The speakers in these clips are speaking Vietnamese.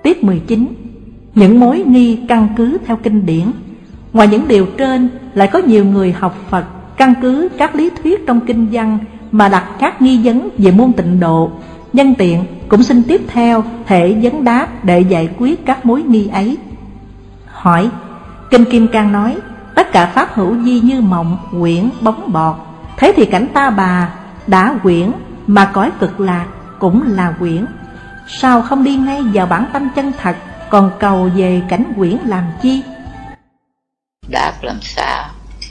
Tiết 19. Những mối nghi căn cứ theo kinh điển. Ngoài những điều trên, lại có nhiều người học Phật căn cứ các lý thuyết trong kinh văn mà đặt các nghi vấn về môn tịnh độ. Nhân tiện cũng xin tiếp theo hệ vấn đáp để giải quyết các mối nghi ấy. Hỏi: Kinh Kim Cang nói tất cả pháp hữu vi như mộng, quyển, bóng bọt. Thế thì cảnh Ta Bà đã quyển, mà cõi Cực Lạc cũng là quyển. Sao không đi ngay vào bản tâm chân thật, còn cầu về cảnh quyển làm chi? Đáp làm sao?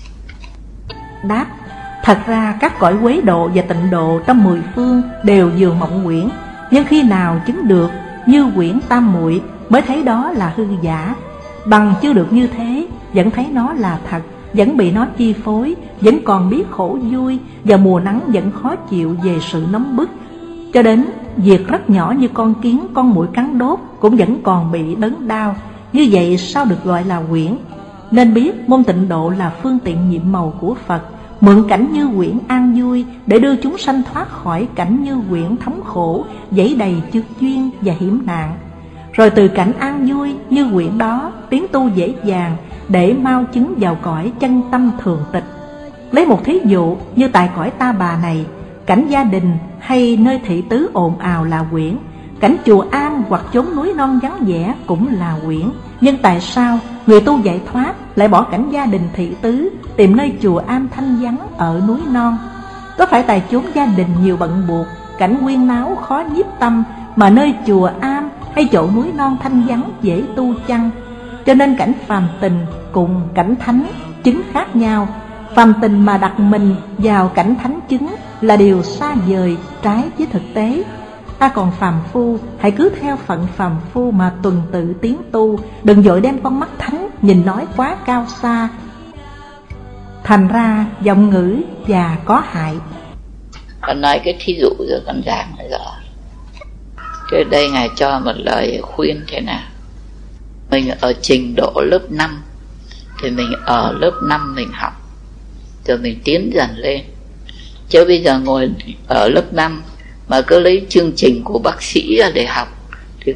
Đáp: Thật ra các cõi Quế Độ và Tịnh Độ trong 10 phương đều dường mộng quyển, nhưng khi nào chứng được như quyển tam muội mới thấy đó là hư giả. Bằng chưa được như thế, vẫn thấy nó là thật, vẫn bị nó chi phối, vẫn còn biết khổ vui, và mùa nắng vẫn khó chịu về sự nóng bức. Cho đến việc rất nhỏ như con kiến, con muỗi cắn đốt cũng vẫn còn bị đớn đau. Như vậy sao được gọi là quyển? Nên biết môn tịnh độ là phương tiện nhiệm màu của Phật, mượn cảnh như quyển an vui để đưa chúng sanh thoát khỏi cảnh như quyển thống khổ, dẫy đầy chướng duyên và hiểm nạn. Rồi từ cảnh an vui như quyển đó tiến tu dễ dàng để mau chứng vào cõi chân tâm thường tịch. Lấy một thí dụ như tại cõi Ta Bà này, cảnh gia đình hay nơi thị tứ ồn ào là quyển, cảnh chùa am hoặc chốn núi non vắng vẻ cũng là quyển. Nhưng tại sao người tu giải thoát lại bỏ cảnh gia đình thị tứ, tìm nơi chùa am thanh vắng ở núi non? Có phải tại chốn gia đình nhiều bận buộc, cảnh huyên náo khó nhiếp tâm, mà nơi chùa am hay chỗ núi non thanh vắng dễ tu chăng? Cho nên cảnh phàm tình cùng cảnh thánh chứng khác nhau. Phàm tình mà đặt mình vào cảnh thánh chứng là điều xa vời, trái với thực tế. Ta còn phàm phu, hãy cứ theo phận phàm phu mà tuần tự tiến tu, đừng vội đem con mắt thánh nhìn nói quá cao xa, thành ra giọng ngữ và có hại. Con nói cái thí dụ cho con giảng là rõ. Thế đây Ngài cho một lời khuyên thế nào? Mình ở trình độ lớp 5 thì mình ở lớp 5 mình học, rồi mình tiến dần lên. Chứ bây giờ ngồi ở lớp 5 mà cứ lấy chương trình của bác sĩ ra để học thì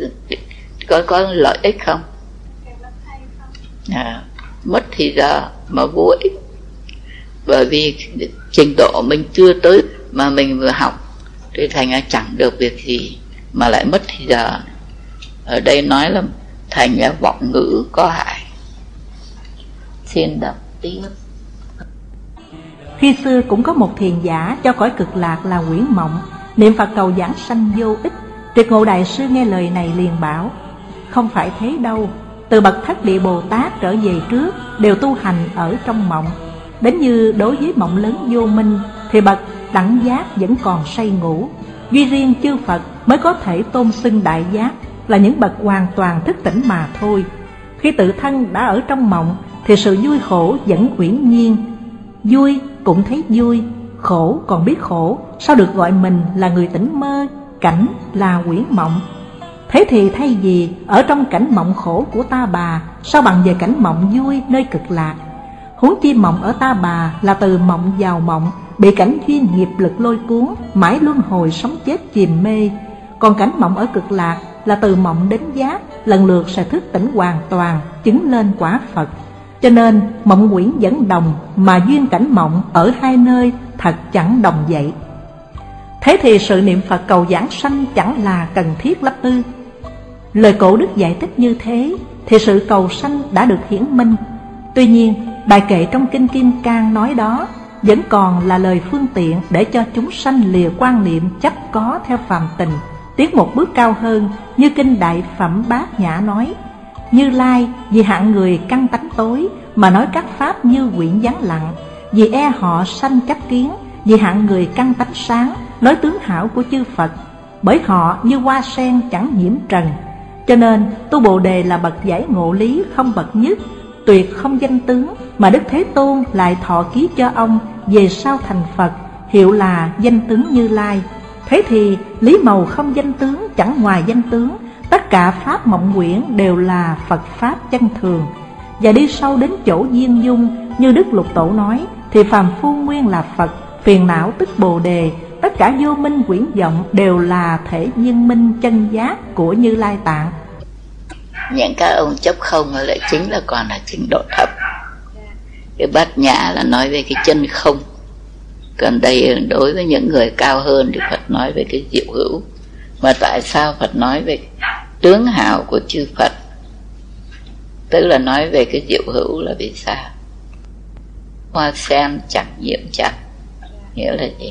có lợi ích không? Mất thì giờ mà vô ích. Bởi vì trình độ mình chưa tới mà mình vừa học thì thành ra chẳng được việc gì mà lại mất thì giờ. Ở đây nói là thành ra vọng ngữ có hại. Xin đọc tiếp. Khi xưa cũng có một thiền giả cho cõi Cực Lạc là Quyển Mộng, niệm Phật cầu giảng sanh vô ích. Triệt Ngộ Đại Sư nghe lời này liền bảo: Không phải thế đâu, từ bậc Thất Địa Bồ Tát trở về trước đều tu hành ở trong mộng. Đến như đối với mộng lớn vô minh thì bậc đẳng giác vẫn còn say ngủ. Duy riêng chư Phật mới có thể tôn xưng đại giác, là những bậc hoàn toàn thức tỉnh mà thôi. Khi tự thân đã ở trong mộng thì sự vui khổ vẫn uyển nhiên. Vui cũng thấy vui, khổ còn biết khổ, sao được gọi mình là người tỉnh mơ, cảnh là quyển mộng? Thế thì thay vì ở trong cảnh mộng khổ của Ta Bà, sao bằng về cảnh mộng vui nơi Cực Lạc? Huống chi mộng ở Ta Bà là từ mộng vào mộng, bị cảnh duyên nghiệp lực lôi cuốn, mãi luân hồi sống chết chìm mê. Còn cảnh mộng ở Cực Lạc là từ mộng đến giác, lần lượt sẽ thức tỉnh hoàn toàn, chứng lên quả Phật. Cho nên mộng quyển vẫn đồng, mà duyên cảnh mộng ở hai nơi thật chẳng đồng vậy. Thế thì sự niệm Phật cầu giảng sanh chẳng là cần thiết lắm ư? Lời Cổ Đức giải thích như thế thì sự cầu sanh đã được hiển minh. Tuy nhiên bài kệ trong Kinh Kim Cang nói đó vẫn còn là lời phương tiện để cho chúng sanh lìa quan niệm chấp có theo phàm tình, tiến một bước cao hơn. Như Kinh Đại Phẩm Bát Nhã nói: Như Lai vì hạng người căn tánh tối mà nói các pháp như quyển vắng lặng, vì e họ sanh chấp kiến, vì hạng người căn tánh sáng nói tướng hảo của chư Phật, bởi họ như hoa sen chẳng nhiễm trần. Cho nên tu Bồ Đề là bậc giải ngộ lý không bậc nhất, tuyệt không danh tướng, mà Đức Thế Tôn lại thọ ký cho ông về sau thành Phật, hiệu là danh tướng Như Lai. Thế thì lý màu không danh tướng chẳng ngoài danh tướng, tất cả pháp mộng quyển đều là Phật pháp chân thường. Và đi sâu đến chỗ viên dung, như Đức Lục Tổ nói, thì phàm phu nguyên là Phật, phiền não tức Bồ Đề, tất cả vô minh quyển vọng đều là thể viên minh chân giác của Như Lai Tạng. những các ông chấp không lại chính là còn là trình độ thấp. Cái Bát Nhã là nói về cái chân không, còn đây đối với những người cao hơn thì Phật nói về cái diệu hữu. Mà tại sao Phật nói về tướng hào của chư Phật, tức là nói về cái diệu hữu là vì sao? Hoa sen chẳng nhiễm trần, nghĩa là gì?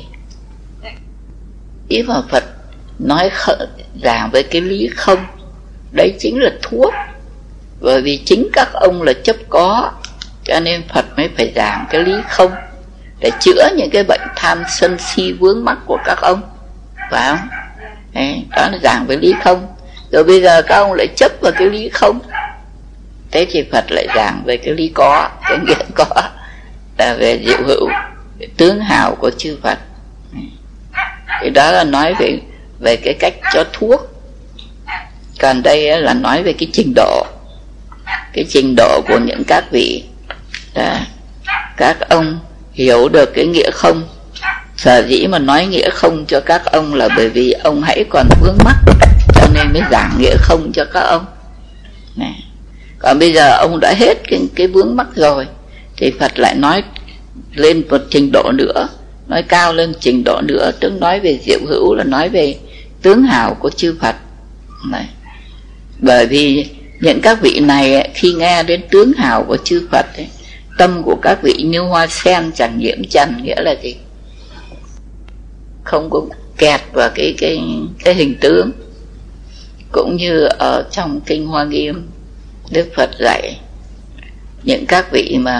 Ý mà Phật nói giảng về cái lý không, đấy chính là thuốc. Bởi vì chính các ông là chấp có, cho nên Phật mới phải giảng cái lý không để chữa những cái bệnh tham sân si vướng mắc của các ông, phải không? Đấy, đó là giảng về lý không. Rồi bây giờ các ông lại chấp vào cái lý không, thế thì Phật lại giảng về cái lý có, cái nghĩa có là về diệu hữu, tướng hào của chư Phật. Thì đó là nói về cái cách cho thuốc. Còn đây là nói về cái trình độ, cái trình độ của những các vị. Đó. Các ông hiểu được cái nghĩa không. Sở dĩ mà nói nghĩa không cho các ông là bởi vì ông hãy còn vướng mắc, cho nên mới giảng nghĩa không cho các ông này. Còn bây giờ ông đã hết cái vướng mắc rồi thì Phật lại nói lên một trình độ nữa, nói cao lên trình độ nữa, tức nói về diệu hữu là nói về tướng hào của chư Phật này. Bởi vì những các vị này khi nghe đến tướng hào của chư Phật ấy, tâm của các vị như hoa sen chẳng nhiễm trần, nghĩa là gì? Không có kẹt vào cái hình tướng. Cũng như ở trong kinh Hoa Nghiêm, Đức Phật dạy những các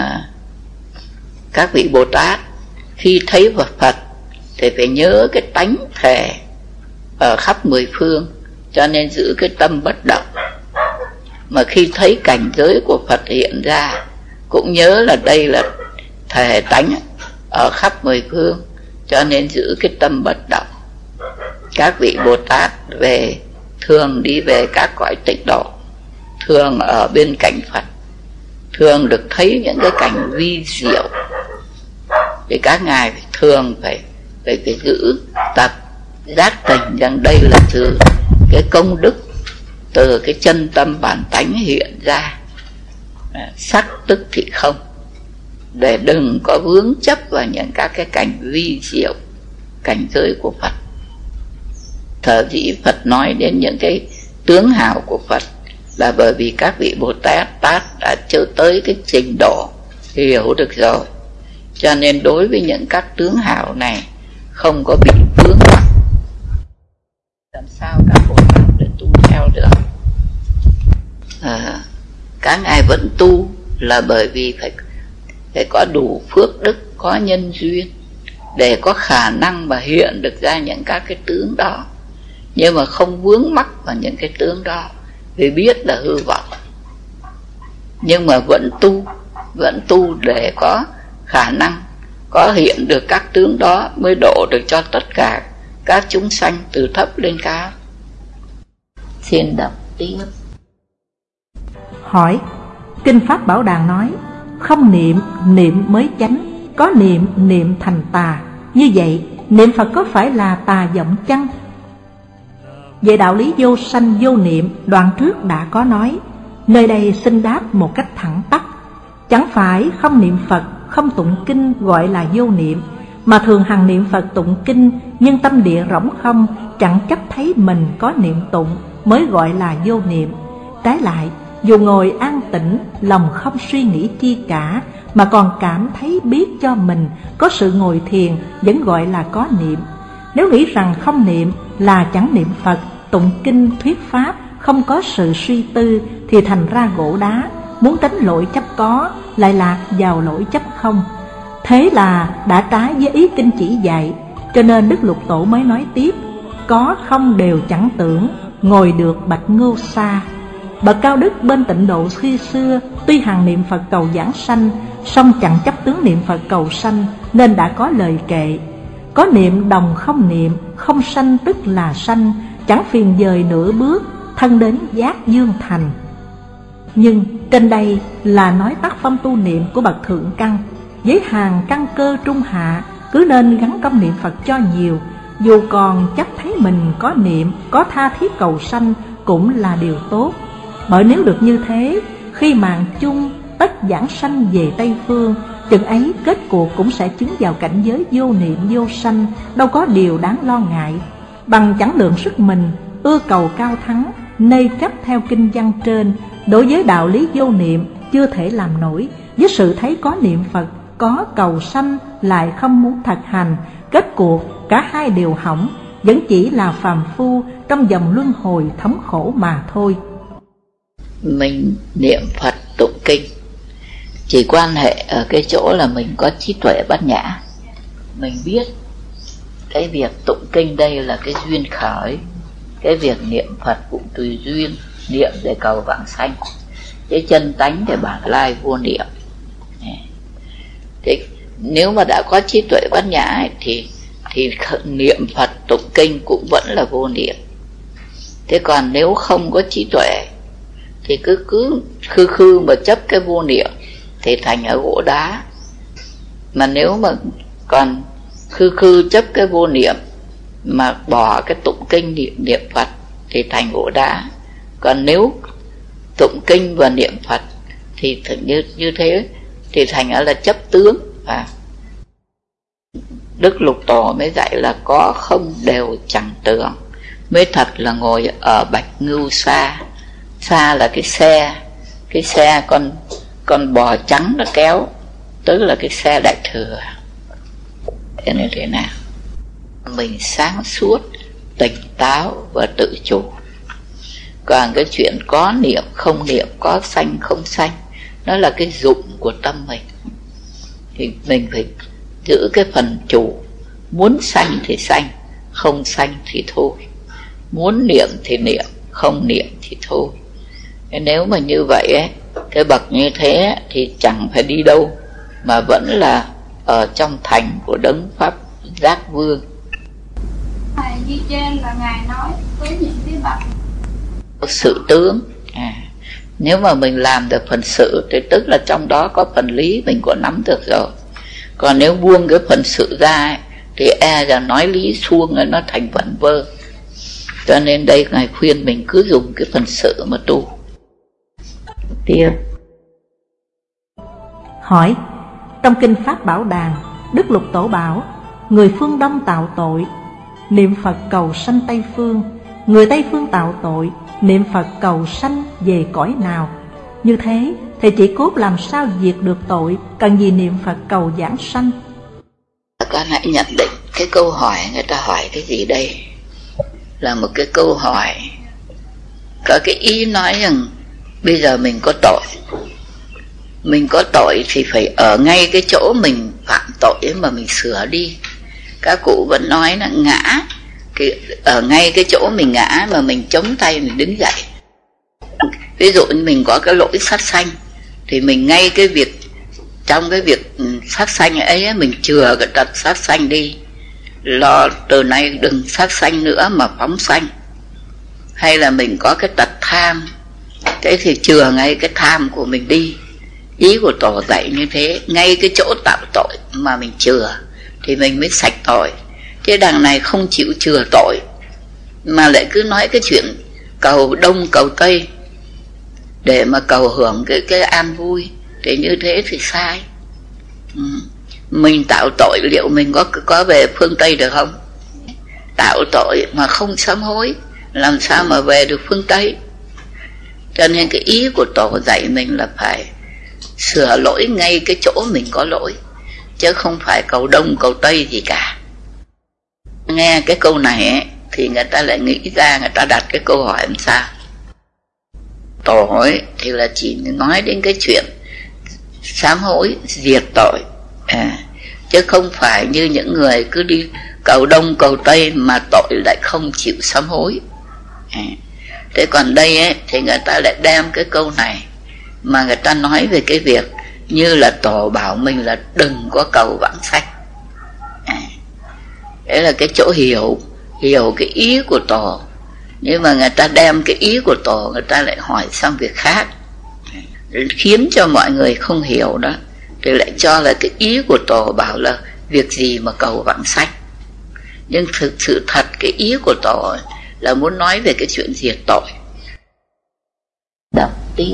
vị Bồ Tát khi thấy Phật thì phải nhớ cái tánh thể ở khắp mười phương, cho nên giữ cái tâm bất động. Mà khi thấy cảnh giới của Phật hiện ra cũng nhớ là đây là thể tánh ở khắp mười phương, cho nên giữ cái tâm bất động. Các vị Bồ Tát thường đi về các cõi tịnh độ, thường ở bên cạnh Phật, thường được thấy những cái cảnh vi diệu, thì các ngài thường phải giữ tập giác tỉnh rằng đây là từ cái công đức, từ cái chân tâm bản tánh hiện ra, sắc tức thì không, để đừng có vướng chấp vào những các cái cảnh vi diệu, cảnh giới của Phật. Sở dĩ Phật nói đến những cái tướng hào của Phật là bởi vì các vị Bồ Tát đã chưa tới cái trình độ hiểu được rồi, cho nên đối với những các tướng hào này không có bị vướng mắc. Làm sao các Bồ Tát để tu theo được? Các ngài vẫn tu là bởi vì phải có đủ phước đức, có nhân duyên để có khả năng mà hiện được ra những các cái tướng đó, nhưng mà không vướng mắc vào những cái tướng đó vì biết là hư vọng, nhưng mà vẫn tu để có khả năng có hiện được các tướng đó mới độ được cho tất cả các chúng sanh từ thấp lên cao. Xin đọc tiếp. Hỏi: Kinh Pháp Bảo Đàn nói không niệm, niệm mới chánh, có niệm, niệm thành tà. Như vậy niệm Phật có phải là tà vọng chăng? Về đạo lý vô sanh vô niệm, đoạn trước đã có nói, nơi đây xin đáp một cách thẳng tắp. Chẳng phải không niệm Phật, không tụng kinh gọi là vô niệm, mà thường hằng niệm Phật tụng kinh, nhưng tâm địa rỗng không, chẳng chấp thấy mình có niệm tụng mới gọi là vô niệm. Trái lại, dù ngồi an tĩnh, lòng không suy nghĩ chi cả, mà còn cảm thấy biết cho mình có sự ngồi thiền, vẫn gọi là có niệm. Nếu nghĩ rằng không niệm là chẳng niệm Phật, tụng kinh thuyết pháp, không có sự suy tư, thì thành ra gỗ đá, muốn tránh lỗi chấp có, lại lạc vào lỗi chấp không. Thế là đã trái với ý kinh chỉ dạy, cho nên Đức Lục Tổ mới nói tiếp: có không đều chẳng tưởng, ngồi được bạch ngưu xa. Bậc cao đức bên tịnh độ khi xưa, tuy hằng niệm Phật cầu giảng sanh, song chẳng chấp tướng niệm Phật cầu sanh, nên đã có lời kệ: có niệm đồng không niệm, không sanh tức là sanh, chẳng phiền dời nửa bước, thân đến giác dương thành. Nhưng trên đây là nói tác phong tu niệm của bậc thượng căn, với hàng căn cơ trung hạ, cứ nên gắn công niệm Phật cho nhiều. Dù còn chấp thấy mình có niệm, có tha thiết cầu sanh cũng là điều tốt. Bởi nếu được như thế, khi mạng chung tất giảng sanh về Tây Phương, chừng ấy kết cuộc cũng sẽ chứng vào cảnh giới vô niệm vô sanh, đâu có điều đáng lo ngại. Bằng chẳng lượng sức mình, ưa cầu cao thắng, nê chấp theo kinh văn trên, đối với đạo lý vô niệm chưa thể làm nổi. Với sự thấy có niệm Phật, có cầu sanh lại không muốn thực hành, kết cuộc cả hai đều hỏng, vẫn chỉ là phàm phu trong dòng luân hồi thống khổ mà thôi. Mình niệm Phật tụng kinh chỉ quan hệ ở cái chỗ là mình có trí tuệ bát nhã. Mình biết cái việc tụng kinh đây là cái duyên khởi, cái việc niệm Phật cũng tùy duyên, niệm để cầu vãng sanh, cái chân tánh để bản lai vô niệm. Thế nếu mà đã có trí tuệ bát nhã ấy, thì niệm Phật tụng kinh cũng vẫn là vô niệm. Thế còn nếu không có trí tuệ thì cứ khư mà chấp cái vô niệm thì thành ở gỗ đá. Mà nếu mà còn khư chấp cái vô niệm mà bỏ cái tụng kinh niệm Phật thì thành gỗ đá. Còn nếu tụng kinh và niệm Phật thì như thế thì thành là chấp tướng. Đức Lục Tổ mới dạy là có không đều chẳng tưởng, mới thật là ngồi ở bạch ngưu xa. Xa là cái xe con bò trắng nó kéo, tức là cái xe đại thừa. Thế nên thế nào mình sáng suốt, tỉnh táo và tự chủ. Còn cái chuyện có niệm không niệm, có sanh không sanh, nó là cái dụng của tâm mình. Thì mình phải giữ cái phần chủ. Muốn sanh thì sanh, không sanh thì thôi. Muốn niệm thì niệm, không niệm thì thôi. Nếu mà như vậy ấy, cái bậc như thế thì chẳng phải đi đâu, mà vẫn là ở trong thành của Đấng Pháp Giác Vương. Như trên là Ngài nói với những cái bậc sự tướng. Nếu mà mình làm được phần sự thì tức là trong đó có phần lý mình có nắm được rồi. Còn nếu buông cái phần sự ra ấy, thì là nói lý suông nó thành vẩn vơ. Cho nên đây Ngài khuyên mình cứ dùng cái phần sự mà tu. Tiếp hỏi: trong kinh Pháp Bảo Đàn, Đức Lục Tổ bảo người phương Đông tạo tội, niệm Phật cầu sanh Tây Phương. Người Tây Phương tạo tội, niệm Phật cầu sanh về cõi nào? Như thế thì chỉ cốt làm sao diệt được tội, cần gì niệm Phật cầu giảng sanh? Con hãy nhận định cái câu hỏi người ta hỏi cái gì đây là một cái câu hỏi có cái ý nói rằng bây giờ mình có tội. Mình có tội thì phải ở ngay cái chỗ mình phạm tội ấy mà mình sửa đi. Các cụ vẫn nói là ngã, ở ngay cái chỗ mình ngã mà mình chống tay mình đứng dậy. Ví dụ như mình có cái lỗi sát sanh thì mình ngay cái việc, trong cái việc sát sanh ấy mình chừa cái tật sát sanh đi, lo từ nay đừng sát sanh nữa mà phóng sanh. Hay là mình có cái tật tham, thế thì chừa ngay cái tham của mình đi. Ý của Tổ dạy như thế, ngay cái chỗ tạo tội mà mình chừa thì mình mới sạch tội. Thế đằng này không chịu chừa tội mà lại cứ nói cái chuyện cầu đông cầu tây để mà cầu hưởng cái an vui, thì như thế thì sai. Mình tạo tội liệu mình có về phương Tây được không? Tạo tội mà không sám hối làm sao mà về được phương Tây? Cho nên cái ý của Tổ dạy mình là phải sửa lỗi ngay cái chỗ mình có lỗi, chứ không phải cầu đông cầu tây gì cả. Nghe cái câu này ấy, thì người ta lại nghĩ ra, người ta đặt cái câu hỏi làm sao. Tổ ấy thì là chỉ nói đến cái chuyện sám hối diệt tội, chứ không phải như những người cứ đi cầu đông cầu tây mà tội lại không chịu sám hối. Thế còn đây ấy, thì người ta lại đem cái câu này mà người ta nói về cái việc như là Tổ bảo mình là đừng có cầu vãng sanh. Đấy là cái chỗ hiểu cái ý của Tổ. Nhưng mà người ta đem cái ý của Tổ, người ta lại hỏi sang việc khác, khiến cho mọi người không hiểu đó, thì lại cho là cái ý của Tổ bảo là việc gì mà cầu vãng sanh. Nhưng thực sự thật cái ý của Tổ là muốn nói về cái chuyện diệt tội. tiếp.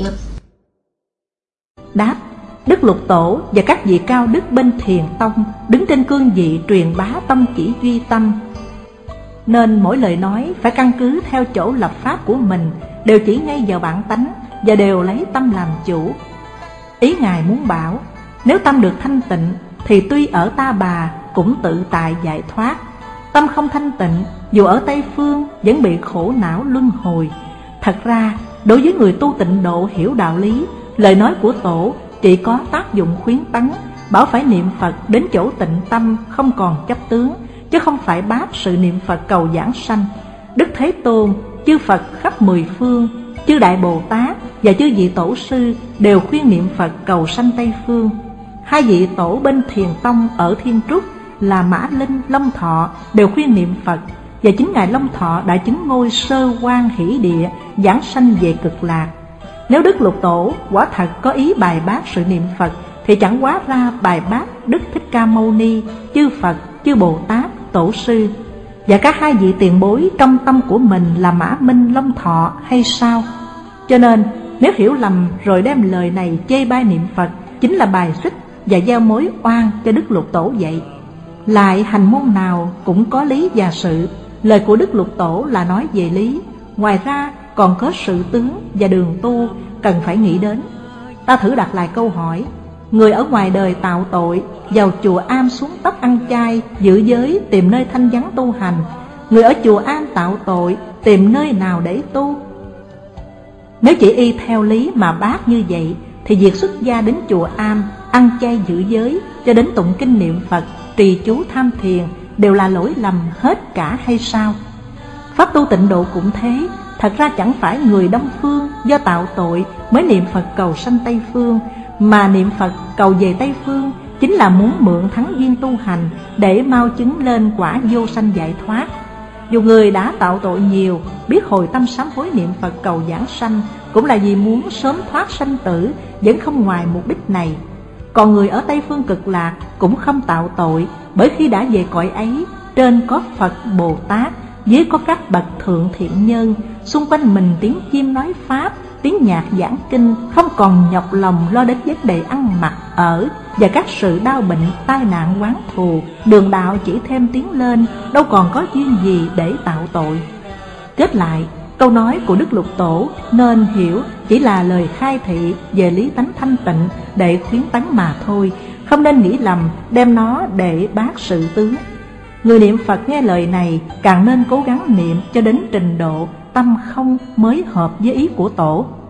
Đáp: Đức Lục Tổ và các vị cao đức bên Thiền Tông đứng trên cương vị truyền bá tâm chỉ duy tâm, nên mỗi lời nói phải căn cứ theo chỗ lập pháp của mình, đều chỉ ngay vào bản tánh và đều lấy tâm làm chủ. Ý Ngài muốn bảo, nếu tâm được thanh tịnh thì tuy ở Ta Bà cũng tự tại giải thoát. Tâm không thanh tịnh, dù ở Tây Phương vẫn bị khổ não luân hồi. Thật ra, đối với người tu tịnh độ hiểu đạo lý, lời nói của Tổ chỉ có tác dụng khuyến tấn, bảo phải niệm Phật đến chỗ tịnh tâm không còn chấp tướng, chứ không phải bác sự niệm Phật cầu giảng sanh. Đức Thế Tôn, chư Phật khắp mười phương, chư Đại Bồ Tát và chư vị Tổ sư đều khuyên niệm Phật cầu sanh Tây Phương. Hai vị Tổ bên Thiền Tông ở Thiên Trúc là Mã Linh, Long Thọ đều khuyên niệm Phật, và chính Ngài Long Thọ đã chứng ngôi Sơ Quan Hỷ Địa, giảng sanh về Cực Lạc. Nếu Đức Lục Tổ quả thật có ý bài bác sự niệm Phật thì chẳng quá ra bài bác Đức Thích Ca Mâu Ni, chư Phật, chư Bồ Tát, Tổ sư và các hai vị tiền bối trong tâm của mình là Mã Minh, Long Thọ hay sao? Cho nên nếu hiểu lầm rồi đem lời này chê bai niệm Phật, chính là bài xích và gieo mối oan cho Đức Lục Tổ vậy. Lại hành môn nào cũng có lý và sự, lời của Đức Lục Tổ là nói về lý, ngoài ra còn có sự tướng và đường tu cần phải nghĩ đến. Ta thử đặt lại câu hỏi, người ở ngoài đời tạo tội, vào chùa Am xuống tóc ăn chay, giữ giới tìm nơi thanh vắng tu hành. Người ở chùa Am tạo tội, tìm nơi nào để tu? Nếu chỉ y theo lý mà bác như vậy, thì việc xuất gia đến chùa Am, ăn chay giữ giới, cho đến tụng kinh niệm Phật, trì chú tham thiền đều là lỗi lầm hết cả hay sao? Pháp tu tịnh độ cũng thế. Thật ra chẳng phải người Đông Phương do tạo tội mới niệm Phật cầu sanh Tây Phương, mà niệm Phật cầu về Tây Phương chính là muốn mượn thắng duyên tu hành để mau chứng lên quả vô sanh giải thoát. Dù người đã tạo tội nhiều, biết hồi tâm sám hối niệm Phật cầu giảng sanh cũng là vì muốn sớm thoát sanh tử, vẫn không ngoài mục đích này. Còn người ở Tây Phương Cực Lạc cũng không tạo tội, bởi khi đã về cõi ấy, trên có Phật Bồ Tát, dưới có các bậc thượng thiện nhân, xung quanh mình tiếng chim nói Pháp, tiếng nhạc giảng kinh, không còn nhọc lòng lo đến vấn đề ăn mặc ở và các sự đau bệnh, tai nạn oán thù. Đường đạo chỉ thêm tiến lên, đâu còn có duyên gì để tạo tội. Kết lại, câu nói của Đức Lục Tổ nên hiểu chỉ là lời khai thị về lý tánh thanh tịnh để khuyến tấn mà thôi, không nên nghĩ lầm đem nó để bác sự tướng. Người niệm Phật nghe lời này càng nên cố gắng niệm cho đến trình độ tâm không mới hợp với ý của Tổ.